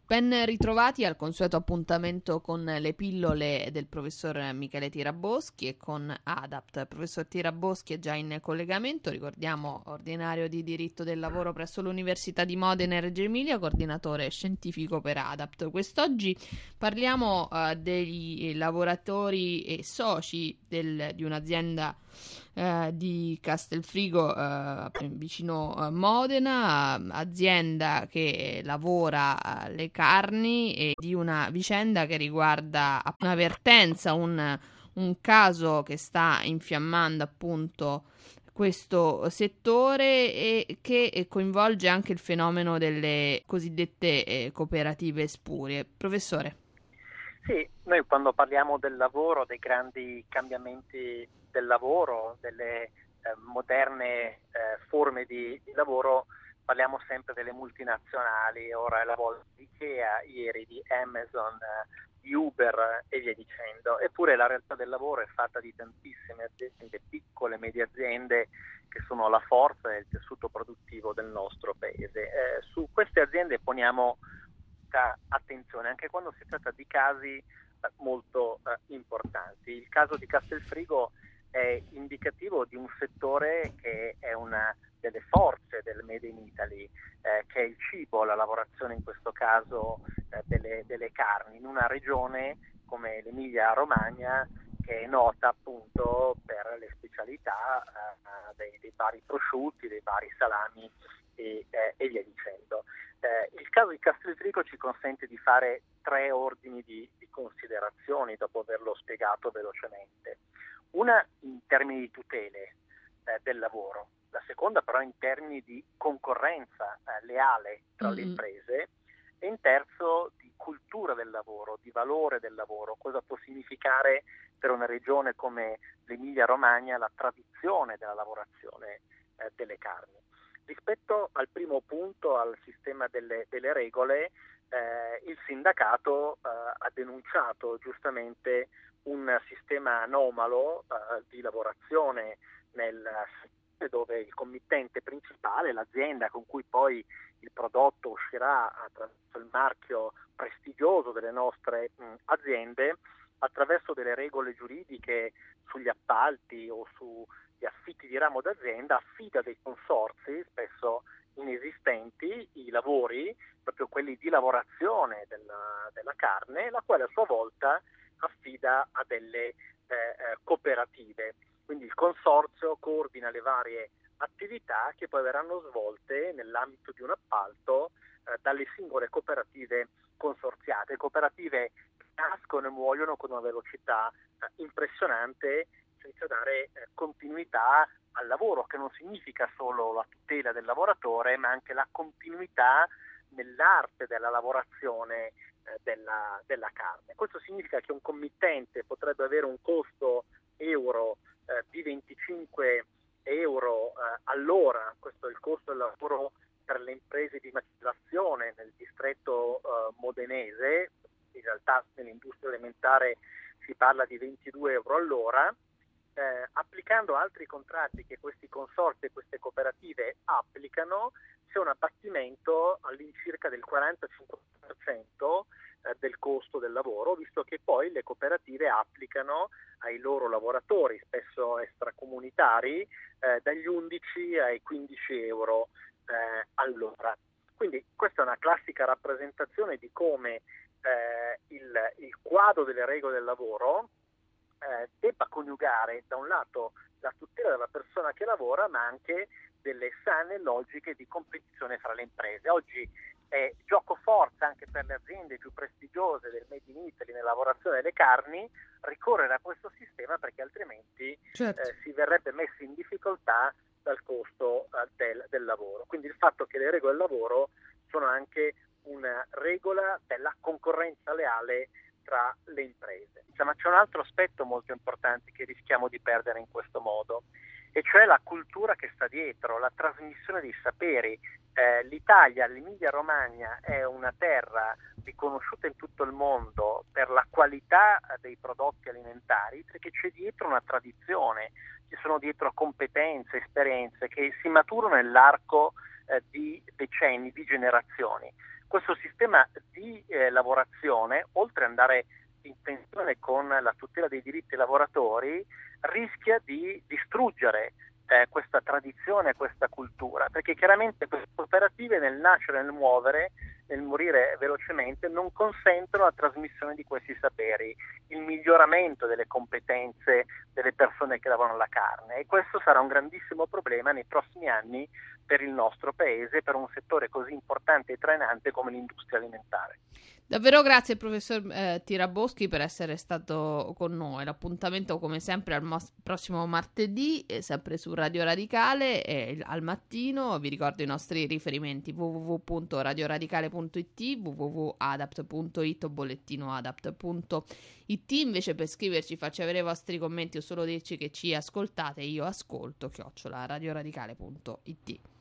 Ben ritrovati al consueto appuntamento con le pillole del professor Michele Tiraboschi e con ADAPT. Il professor Tiraboschi è già in collegamento, ricordiamo ordinario di diritto del lavoro presso l'Università di Modena e Reggio Emilia, coordinatore scientifico per ADAPT. Quest'oggi parliamo dei lavoratori e soci di un'azienda di Castelfrigo vicino Modena, azienda che lavora le carni, e di una vicenda che riguarda una vertenza, un caso che sta infiammando appunto questo settore e che coinvolge anche il fenomeno delle cosiddette cooperative spurie. Professore. Sì, noi quando parliamo del lavoro, dei grandi cambiamenti del lavoro, delle moderne forme di lavoro, parliamo sempre delle multinazionali. Ora è la volta di Ikea, ieri di Amazon, di Uber e via dicendo. Eppure la realtà del lavoro è fatta di tantissime aziende, piccole e medie aziende, che sono la forza e il tessuto produttivo del nostro paese. Su queste aziende poniamo attenzione anche quando si tratta di casi molto importanti. Il caso di Castelfrigo è indicativo di un settore che è una delle forze del Made in Italy, che è il cibo, la lavorazione in questo caso delle carni, in una regione come l'Emilia Romagna, che è nota appunto per le specialità dei vari prosciutti, dei vari salami e via dicendo. Il caso di Castelfrigo ci consente di fare 3 ordini di considerazioni dopo averlo spiegato velocemente. Una in termini di tutele del lavoro, la seconda però in termini di concorrenza leale tra le imprese, e in terzo di cultura del lavoro, di valore del lavoro, cosa può significare per una regione come l'Emilia Romagna la tradizione della lavorazione delle carni. Rispetto al primo punto, al sistema delle regole, il sindacato ha denunciato giustamente un sistema anomalo di lavorazione dove il committente principale, l'azienda con cui poi il prodotto uscirà attraverso il marchio prestigioso delle nostre aziende, attraverso delle regole giuridiche sugli appalti o sugli affitti di ramo d'azienda, affida dei consorzi spesso inesistenti i lavori, proprio quelli di lavorazione della carne, la quale a sua volta affida a delle cooperative. Quindi il consorzio coordina le varie attività che poi verranno svolte nell'ambito di un appalto dalle singole cooperative consorziate, cooperative che nascono e muoiono con una velocità impressionante, senza dare continuità al lavoro, che non significa solo la tutela del lavoratore, ma anche la continuità nell'arte della lavorazione della carne. Questo significa che un committente potrebbe avere un costo euro di 25 euro all'ora, questo è il costo del lavoro per le imprese di macellazione nel distretto modenese. In realtà nell'industria alimentare si parla di 22 euro all'ora. Applicando altri contratti che questi consorzi e queste cooperative applicano, c'è un abbattimento all'incirca del 40-50% del costo del lavoro, visto che poi le cooperative applicano ai loro lavoratori, spesso extracomunitari, dagli 11 ai 15 euro all'ora. Quindi questa è una classica rappresentazione di come il quadro delle regole del lavoro debba coniugare da un lato la tutela della persona che lavora, ma anche delle sane logiche di competizione fra le imprese. Oggi è gioco forza anche per le aziende più prestigiose del Made in Italy nella lavorazione delle carni ricorrere a questo sistema, perché altrimenti si verrebbe messi in difficoltà dal costo del lavoro. Quindi il fatto che le regole del lavoro sono anche una regola della concorrenza leale tra le imprese. Ma c'è un altro aspetto molto importante che rischiamo di perdere in questo modo, e cioè la cultura che sta dietro, la trasmissione dei saperi. L'Italia, l'Emilia Romagna, è una terra riconosciuta in tutto il mondo per la qualità dei prodotti alimentari, perché c'è dietro una tradizione, ci sono dietro competenze, esperienze che si maturano nell'arco di decenni, di generazioni. Questo sistema di lavorazione, oltre ad andare in tensione con la tutela dei diritti dei lavoratori, rischia di distruggere questa tradizione, questa cultura, perché chiaramente queste cooperative nel nascere, nel muovere, nel morire velocemente, non consentono la trasmissione di questi saperi, il miglioramento delle competenze delle persone che lavorano la carne, e questo sarà un grandissimo problema nei prossimi anni per il nostro paese, per un settore così importante e trainante come l'industria alimentare. Davvero grazie professor Tiraboschi per essere stato con noi. L'appuntamento come sempre prossimo martedì, sempre su Radio Radicale al mattino. Vi ricordo i nostri riferimenti: www.radioradicale.it, www.adapt.it o bollettinoadapt.it. Invece per scriverci, farci avere i vostri commenti o solo dirci che ci ascoltate, io ascolto @radioradicale.it.